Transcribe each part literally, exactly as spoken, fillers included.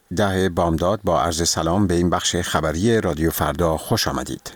ده بامداد با عرض سلام به این بخش خبری رادیو فردا خوش آمدید.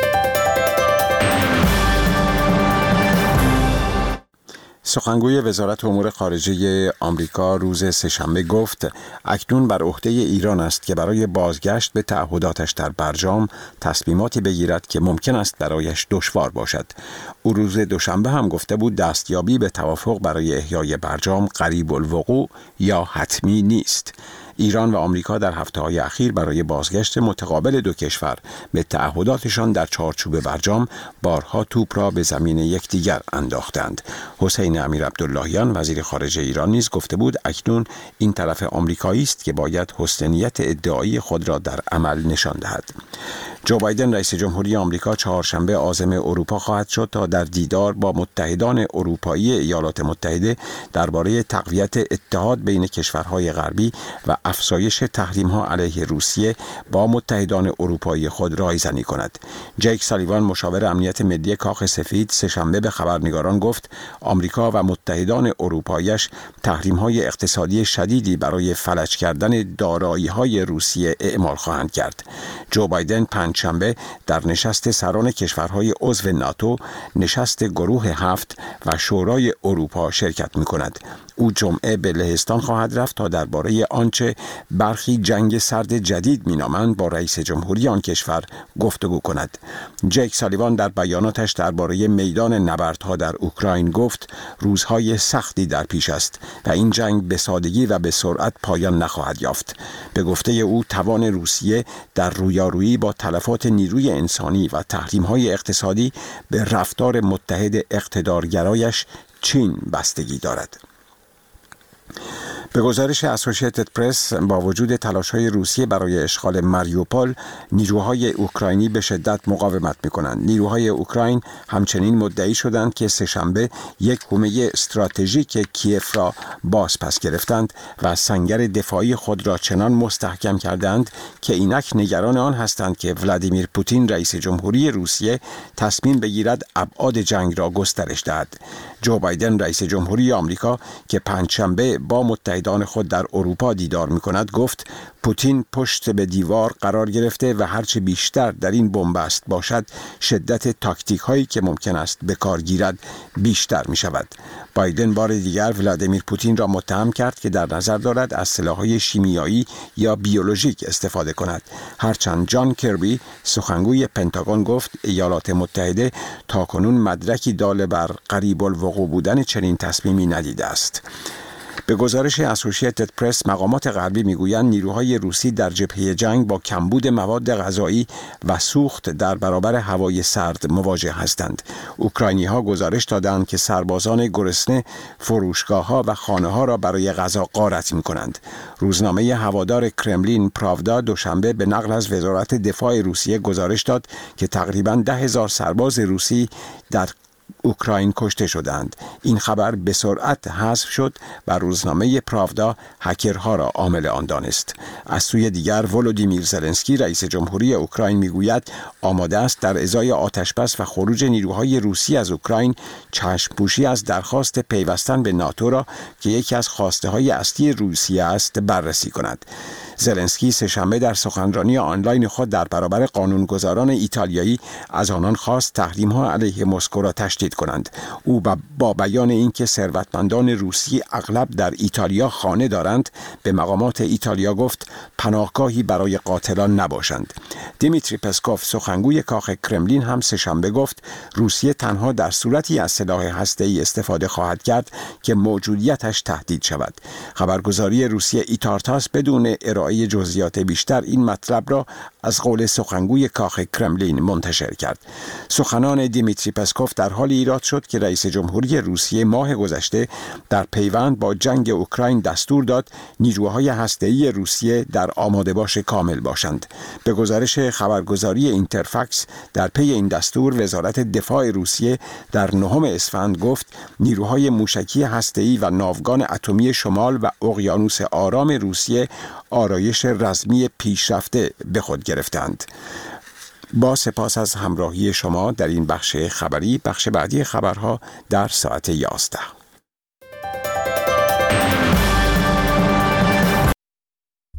سخنگوی وزارت امور خارجه آمریکا روز سه‌شنبه گفت اکنون بر عهده ایران است که برای بازگشت به تعهداتش در برجام تصمیماتی بگیرد که ممکن است برایش دشوار باشد. او روز دوشنبه هم گفته بود دستیابی به توافق برای احیای برجام قریب الوقوع یا حتمی نیست. ایران و آمریکا در هفته‌های اخیر برای بازگشت متقابل دو کشور به تعهداتشان در چارچوب برجام بارها توپ را به زمین یکدیگر انداختند. حسین امیرعبداللهیان وزیر خارجه ایران نیز گفته بود اکنون این طرف آمریکایی است که باید حسن نیت ادعایی خود را در عمل نشان دهد. جو بایدن رئیس جمهوری آمریکا چهارشنبه عازم اروپا خواهد شد تا در دیدار با متحدان اروپایی ایالات متحده درباره تقویت اتحاد بین کشورهای غربی و افزایش تحریم‌ها علیه روسیه با متحدان اروپایی خود رایزنی کند. جیک سالیوان مشاور امنیت ملی کاخ سفید سه‌شنبه به خبرنگاران گفت آمریکا و متحدان اروپایی‌اش تحریم‌های اقتصادی شدیدی برای فلج کردن دارایی‌های روسیه اعمال خواهند کرد. جو بایدن پنجشنبه در نشست سران کشورهای عضو ناتو، نشست گروه هفت و شورای اروپا شرکت می‌کند. او جمعه به لهستان خواهد رفت تا درباره آنچه برخی جنگ سرد جدید مینامند با رئیس جمهوری آن کشور گفتگو کند. جیک سالیوان در بیاناتش درباره میدان نبردها در اوکراین گفت روزهای سختی در پیش است و این جنگ به سادگی و به سرعت پایان نخواهد یافت. به گفته او توان روسیه در رویارویی با تلفات نیروی انسانی و تحریم‌های اقتصادی به رفتار متحد اقتدارگرایش چین بستگی دارد. به گزارش اسوسییتد پرس با وجود تلاش‌های روسیه برای اشغال ماریوپول، نیروهای اوکراینی به شدت مقاومت می‌کنند. نیروهای اوکراین همچنین مدعی شدند که سه‌شنبه یک حومه استراتژیک کیف را باز پس گرفتند و سنگر دفاعی خود را چنان مستحکم کردند که اینک نگران آن هستند که ولادیمیر پوتین رئیس جمهوری روسیه تصمیم بگیرد ابعاد جنگ را گسترش دهد. جو بایدن رئیس جمهوری آمریکا که پنجشنبه با متحدان خود در اروپا دیدار می‌کند گفت پوتین پشت به دیوار قرار گرفته و هرچه بیشتر در این بنبست باشد شدت تاکتیک هایی که ممکن است به کار گیرد بیشتر می شود. بایدن بار دیگر ولادیمیر پوتین را متهم کرد که در نظر دارد از سلاح‌های شیمیایی یا بیولوژیک استفاده کند. هرچند جان کربی سخنگوی پنتاگون گفت ایالات متحده تاکنون مدرکی دال بر قریب الوقوع بودن چنین تصمیمی ندیده است. به گزارش اسوسییتد پرس مقامات غربی میگویند نیروهای روسی در جبهه جنگ با کمبود مواد غذایی و سوخت در برابر هوای سرد مواجه هستند. اوکراینی‌ها گزارش دادند که سربازان گرسنه فروشگاه‌ها و خانه‌ها را برای غذا غارت می‌کنند. روزنامه هوادار کرملین پراودا دوشنبه به نقل از وزارت دفاع روسیه گزارش داد که تقریباً ده هزار سرباز روسی در اوکراین کشته شدند. این خبر به سرعت حذف شد و روزنامه پراودا هکرها را عامل آن دانست. از سوی دیگر ولودیمیر زلنسکی رئیس جمهوری اوکراین میگوید آماده است در ازای آتشبس و خروج نیروهای روسی از اوکراین چشم‌پوشی از درخواست پیوستن به ناتو را که یکی از خواسته‌های اصلی روسیه است بررسی کند. زلنسکی سه‌شنبه در سخنرانی آنلاین خود در برابر قانونگذاران ایتالیایی از آنان خواست تحریم‌ها علیه مسکو را تشدید کنند. او با بیان اینکه ثروتمندان روسی اغلب در ایتالیا خانه دارند به مقامات ایتالیا گفت پناهگاهی برای قاتلان نباشند. دیمیتری پسکوف سخنگوی کاخ کرملین هم سه‌شنبه گفت روسیه تنها در صورتی از سلاح هسته‌ای استفاده خواهد کرد که موجودیتش تهدید شود. خبرگزاری روسیه ایتارتاس بدون ارائه جزئیات بیشتر این مطلب را از قول سخنگوی کاخ کرملین منتشر کرد. سخنان دیمیتری پسکوف در حال ایراد شد که رئیس جمهوری روسیه ماه گذشته در پیوند با جنگ اوکراین دستور داد نیروهای هسته‌ای روسیه در آماده باش کامل باشند. به گزارش خبرگزاری اینترفکس در پی این دستور وزارت دفاع روسیه در نهم اسفند گفت نیروهای موشکی هسته‌ای و ناوگان اتمی شمال و اقیانوس آرام روسیه آرایش رزمی پیشرفته به خود گرفتند. با سپاس از همراهی شما در این بخش خبری، بخش بعدی خبرها در ساعت یازده.